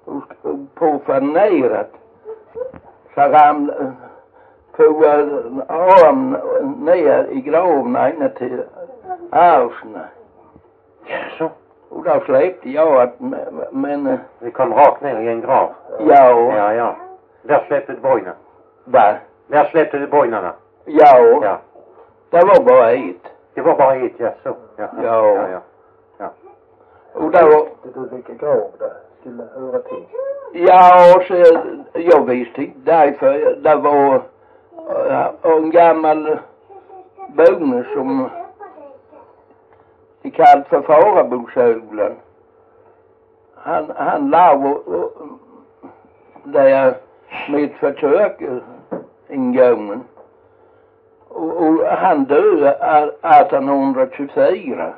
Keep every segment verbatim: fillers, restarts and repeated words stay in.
och profanerat. Så ramlade på arm ner i graven inne till arvsna. Jaså? Och då släppte jag att, men... Vi kom rakt ner i en grav? Ja. Ja, ja. Där släppte du bojna? Va? Där släppte du bojnarna? Ja. Ja. Det var bara ett. Det var bara ett, ja, så. Ja. Ja. Ja, ja. Ja. Och då var... Du vilka grav det skulle höra till? Ja, och så jag visste inte därför det var uh, en gammal bonde som de kallat för Farabosöglen. Han, han la uh, där mitt försök ingången. Och, och han döde artonhundratjugofyra.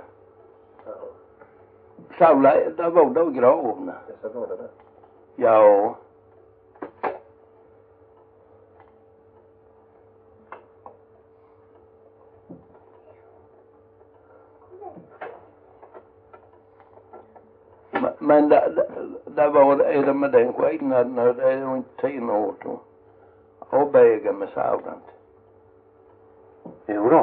Så det var då graven. Så var det det. Ja. Men det, det, det var är det med den skillnaden, det är ju inte tio år då. Avväga med sådant. Jo då.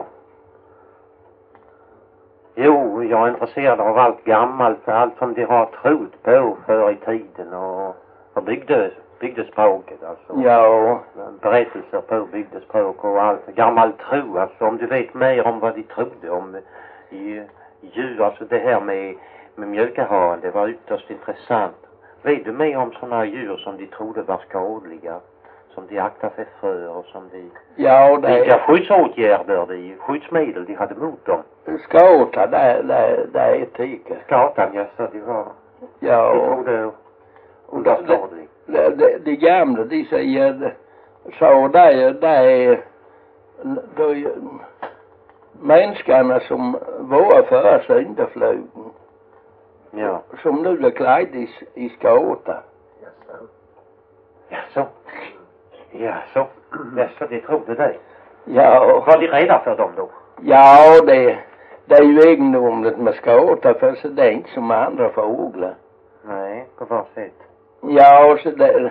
Jo, jag är intresserad av allt gammalt, allt som de har trott på förr i tiden och, och byggde, bygdespråket alltså. Ja. Berättelser på bygdespråk och allt. Gammal tro, alltså om du vet mer om vad de trodde om i, djur, alltså det här med, med mjölkaharen, det var ytterst intressant. Vet du mer om sådana djur som de trodde var skadliga? Som de aktade sig för och som de... Ja, det... Vilka skyddsåtgärder, de skyddsmedel de hade mot dem? Skata, det, det, det är etik. Skatan, ja, så de var... Ja. De trodde hon var skadlig. De, de, de gamla, de säger... Så det, det är... De, människorna som var före syndafloden. Ja. Som nu är klädd i, i skata. Ja, så. Ja, så. Ja, så de trodde det. Ja. Var de rädda för dem då? Ja, det, det är ju egendomligt med skata, för så det är inte som andra fåglar. Nej, på vad sätt? Ja, och så det...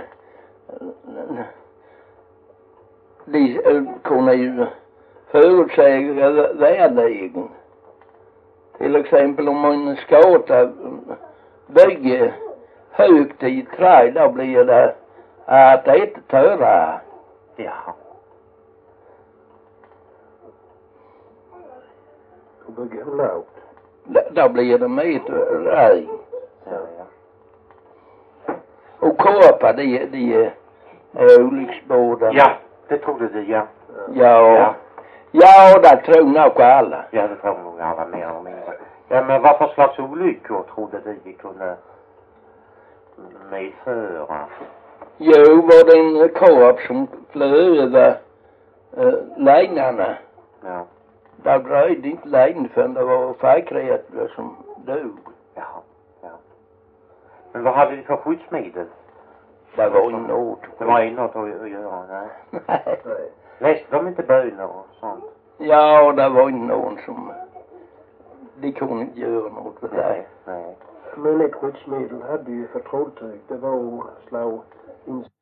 De kunde ju förutsäga väderleken. Till exempel om en skata bygger högt i ett träd, då blir det att det inte törra. Ja. Och bygger hur lågt? Då blir det med ett regn. Ja, ja. Och korpar, de, de är olycksbådare. Ja, det trodde de, ja. Ja. Ja. Ja, det tror nog alla. Ja, det tror nog alla mer och mindre. Ja, men vad för slags olyckor trodde de vi kunde medföra? Jo, var det en korp som flög över äh, lejnarna. Ja. Där dröjde inte lejn förrän det var färgkreatur som dog. Ja, ja. Men vad hade de för skyddsmedel? Det var inte något. Det var inte något att, att göra, nej. Nej. Läste de inte böner och sånt? Ja, det var inte någon som... De kunde inte göra något för det. Nej, nej. Men ett skyddsmedel hade ju för trolltyg. Det var att slå in